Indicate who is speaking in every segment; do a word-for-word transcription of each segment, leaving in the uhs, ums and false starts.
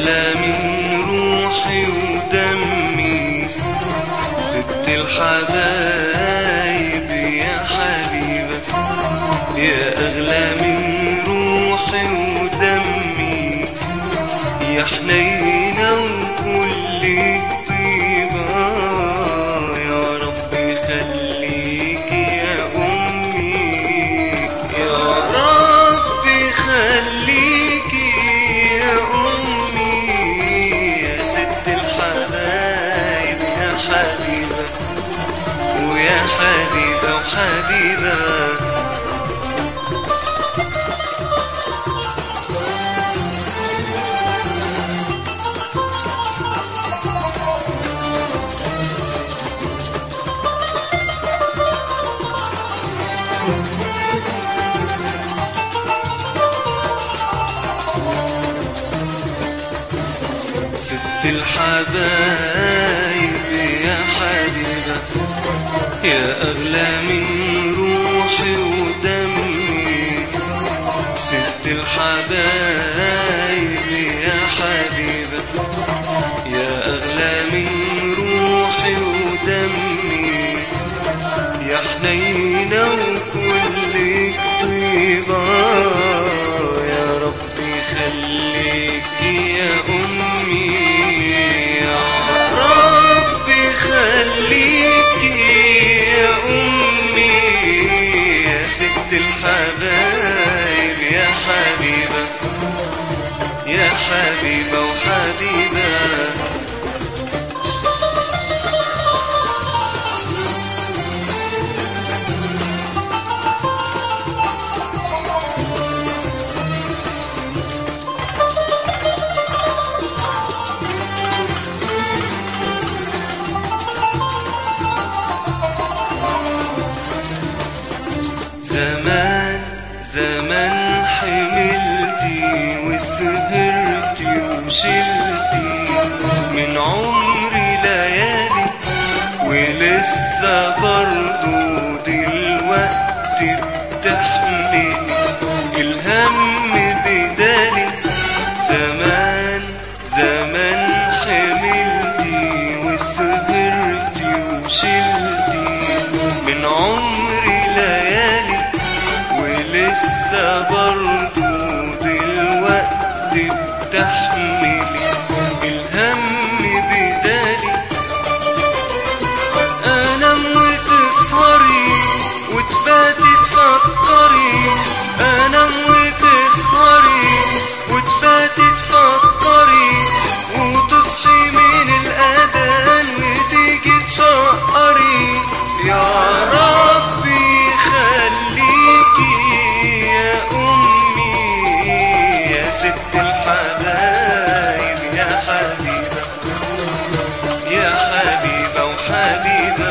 Speaker 1: أغلى من روحي ودمي، ست الحبايب يا حبيبة، يا أغلى من روحي ودمي، يا حنينة وكل طيبة، يا رب خليك يا أمي، يا رب خليك يا أمي، يا ست الحبايب يا حبيبة ويا حبيبة وحبيبة. ست الحبايب يا حبيبة، يا أغلى من روحي ودمي، ست الحبايب يا حبيبة، يا أغلى من روحي ودمي، يا حنينة وكلك طيبة، يا ربي خليك يا أمي، يا ربي خليك يا أمي، يا ست الحبايب يا حبيبة، يا حبيبة وحبيبة. زمان زمان حملتي وسهرتي وشلتي من عمري ليالي، ولسه برضو دلوقتي بتحملي الهم بدالي. زمان زمان حملتي وسهرتي وشلتي من عمري ليالي، ولسه برضو دلوقتي بتحملي الهم بدالي. انام وتسهري وتباتي تفكري، انام وتسهري وتباتي تفكري، وتصحي من الاذان وتيجي تشقري، يا ربي خليكي يا أمي، يا ست الحبايب يا حبيبة، يا حبيبة وحبيبة.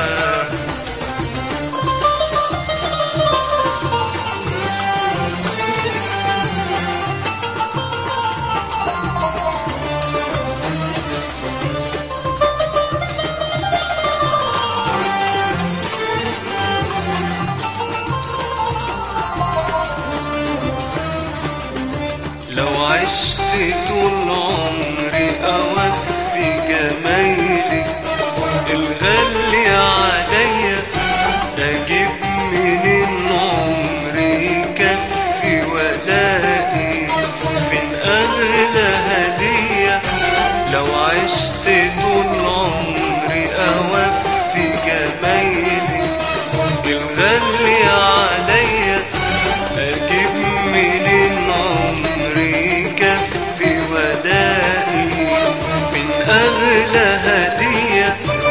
Speaker 1: لو عشت طول عمري أوفي جمايلك الغالي عليا، أجيب منين عمري يكفي ولاقي فين أغلى هدية. لو عشت طول عمري أوفي جمايلك الغالي عليا، أجيب منين عمري يكفي ودائي من أغلى هدية.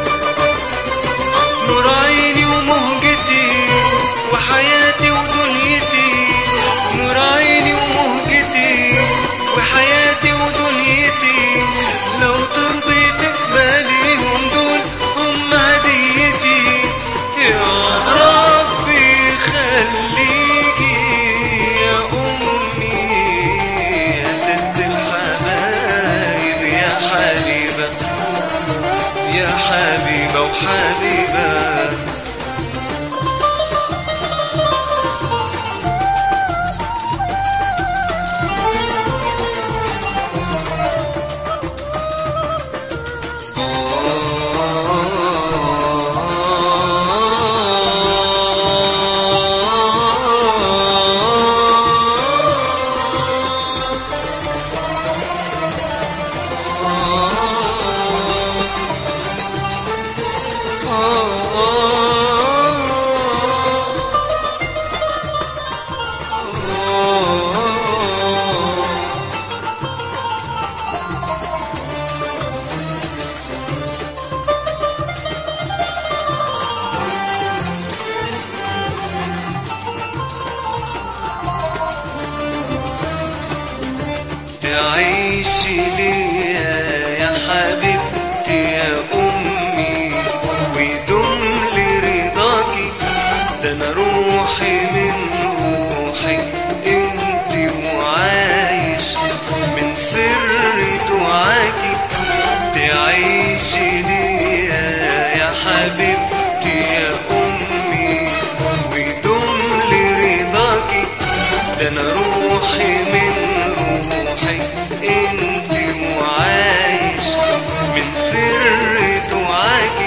Speaker 1: نور عيني ومهجتي وحياتي ودنيتي، نور عيني ومهجتي وحياتي ودنيتي، لو ترضي تقبليهم دول هم هديتي، يا ربي خليكي يا أمي، يا ست الحبايب يا حبيبة، يا حبيبة وحبيبة. حبيبتي يا أمي ويدوم لي رضاكي، ده أنا روحي من روحي انتي وعايش من سر دعاكي تعيشي ليا يا حبيبتي يا أمي ويدوم لي رضاكي، ده أنا روحي من روحي انتي وعايش من سر دعاكي.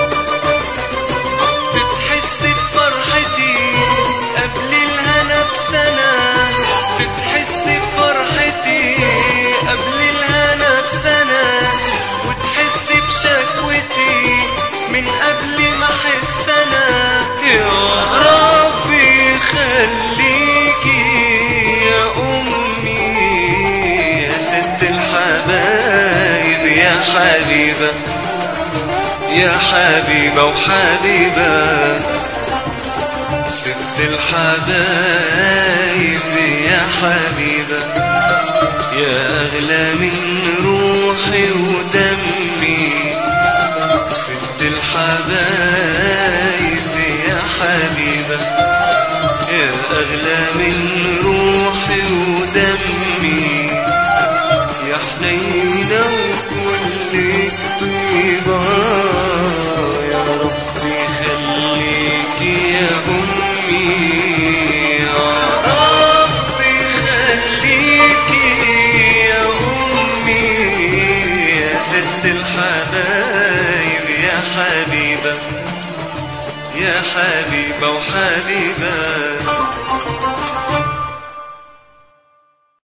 Speaker 1: بتحسي بفرحتي قبل الهنا بسنة، بتحسي بفرحتي قبل الهنا بسنة، وتحسي بشكوتي من قبل ما احس انا. يا ربي خليكي يا امي يا ست الحبايب يا حبيبة يا حبيبة وحبيبة، ست الحبايب يا حبيبة يا أغلى من روحي ودمي، ست الحبايب يا حبيبة يا أغلى من روحي ودمي، يا حنينة وكل طيبة يا ربي خليكي يا أمي، يا ربي خليكي يا أمي يا ست الحبايب يا حبيبة يا حبيبة وحبيبة.